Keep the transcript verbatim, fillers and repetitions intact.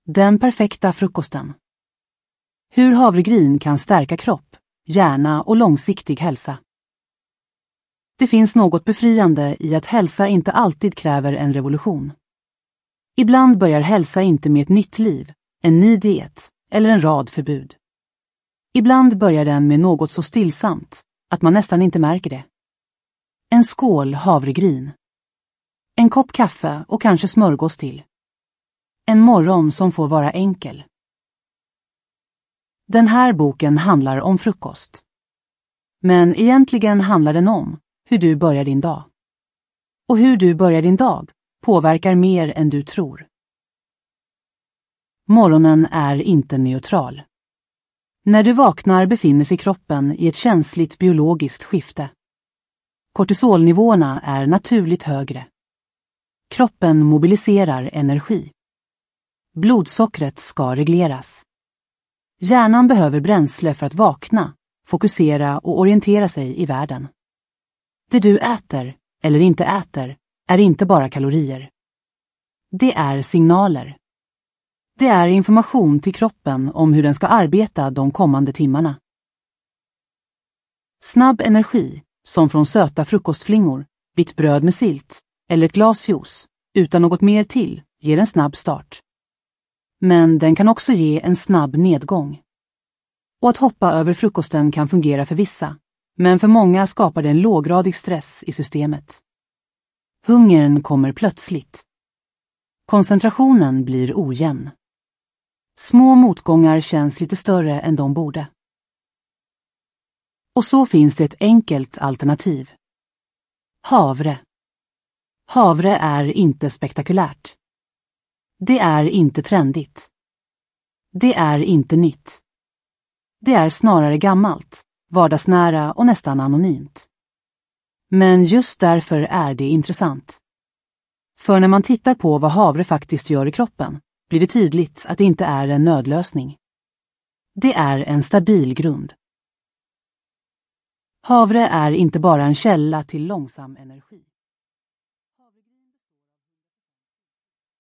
Den perfekta frukosten. Hur havregryn kan stärka kropp, hjärna och långsiktig hälsa. Det finns något befriande i att hälsa inte alltid kräver en revolution. Ibland börjar hälsa inte med ett nytt liv, en ny diet eller en rad förbud. Ibland börjar den med något så stillsamt att man nästan inte märker det. En skål havregryn. En kopp kaffe och kanske smörgås till. En morgon som får vara enkel. Den här boken handlar om frukost. Men egentligen handlar den om hur du börjar din dag. Och hur du börjar din dag påverkar mer än du tror. Morgonen är inte neutral. När du vaknar befinner sig kroppen i ett känsligt biologiskt skifte. Kortisolnivåerna är naturligt högre. Kroppen mobiliserar energi. Blodsockret ska regleras. Hjärnan behöver bränsle för att vakna, fokusera och orientera sig i världen. Det du äter, eller inte äter, är inte bara kalorier. Det är signaler. Det är information till kroppen om hur den ska arbeta de kommande timmarna. Snabb energi, som från söta frukostflingor, vitt bröd med sylt eller ett glas juice, utan något mer till, ger en snabb start. Men den kan också ge en snabb nedgång. Och att hoppa över frukosten kan fungera för vissa, men för många skapar det en låggradig stress i systemet. Hungern kommer plötsligt. Koncentrationen blir ojämn. Små motgångar känns lite större än de borde. Och så finns det ett enkelt alternativ. Havre. Havre är inte spektakulärt. Det är inte trendigt. Det är inte nytt. Det är snarare gammalt, vardagsnära och nästan anonymt. Men just därför är det intressant. För när man tittar på vad havre faktiskt gör i kroppen blir det tydligt att det inte är en nödlösning. Det är en stabil grund. Havre är inte bara en källa till långsam energi.